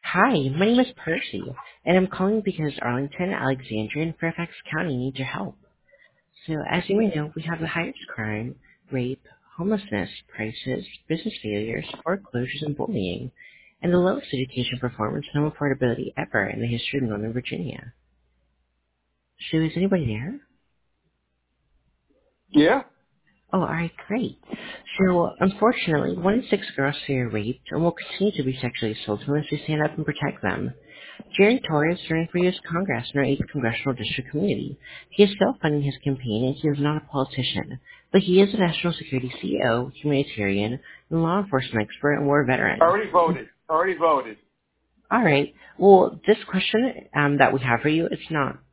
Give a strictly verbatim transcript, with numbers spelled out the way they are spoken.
Hi, my name is Percy, and I'm calling because Arlington, Alexandria, and Fairfax County need your help. So, as you may know, we have the highest crime, rape, homelessness, prices, business failures, foreclosures, and bullying, and the lowest education performance and home affordability ever in the history of Northern Virginia. So, is anybody there? Yeah. Oh, alright, great. So, unfortunately, one in six girls today are raped and will continue to be sexually assaulted unless we stand up and protect them. Jerry Torres is running for U S Congress in our eighth Congressional District community. He is self-funding his campaign and he is not a politician, but he is a national security C E O, humanitarian, and law enforcement expert and war veteran. Already voted. Already voted. Alright, well, this question um, that we have for you, it's not